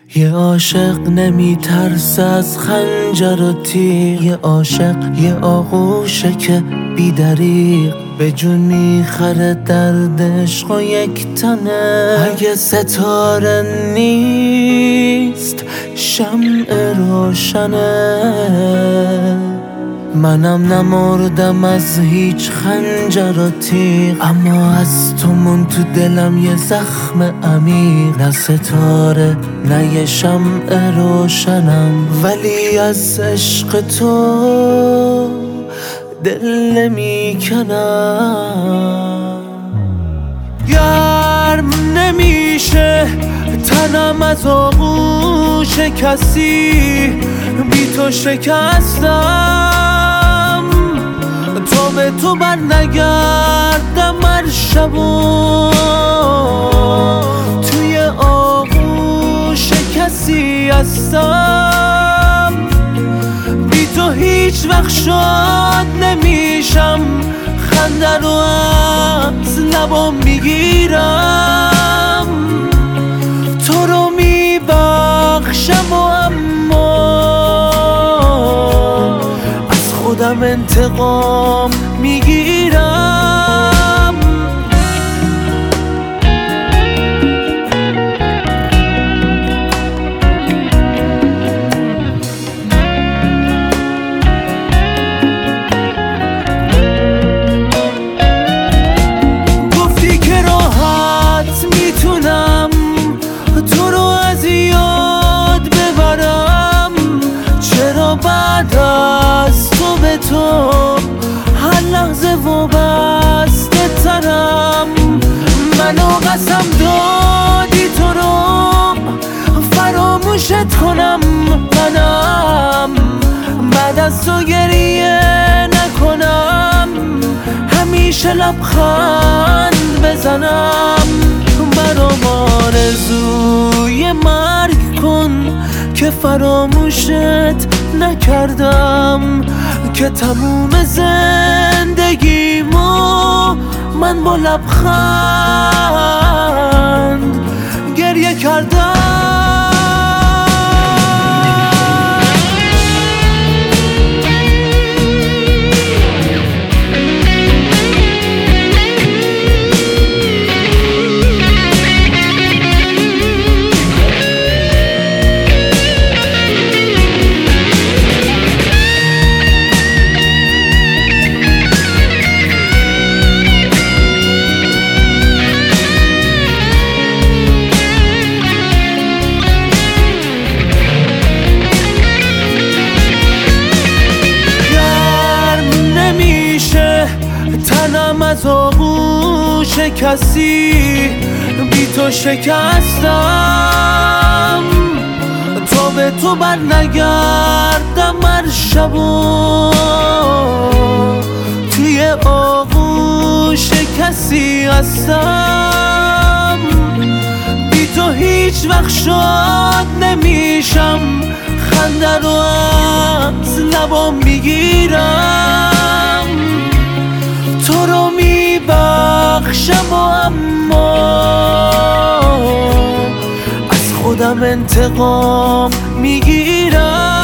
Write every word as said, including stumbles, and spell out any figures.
یه عاشق نمی ترسه از خنجر و تیغ، یه عاشق یه آغوشه که بی دریغ به جون میخره درد عشق و یک تنه. اگه ستاره نیست شمع روشنه، منم نمردم از هیچ خنجر و تیغ، اما از تو من تو دلم یه زخم عمیق. نه ستاره نه یه شمع روشنم، ولی از عشق تو دل نمیکنم. گرم نمیشه تنم از آغوش کسی، بی تو شکستم. تو به تو بر نگردم هر شبو، توی آغوش کسی هستم. بی تو هیچ وقت شاد نمیشم، خنده رو از لبام میگیرم. تو رو میبخشم و اما از خودم انتقام میگیرم. گفتی که راحت میتونم تو رو از یاد ببرم، چرا بعد از تو به تو هر لحظه وابسته ترم؟ منو قسم دادی تو رو فراموشت کنم، منم بعد از تو گریه نکنم، همیشه لبخند بزنم. برام آرزوی مرگ کن که فراموشت نکردم، که تموم زندگیمو من با لبخند گریه کردم. تنم از آغوش کسی، بی تو شکستم. تو به تو بر نگردم هر شبو، توی آغوش کسی هستم. بی تو هیچ وقت شاد نمیشم، خنده رو از لبام میگیرم. تو رو میبخشم و اما از خودم انتقام میگیرم.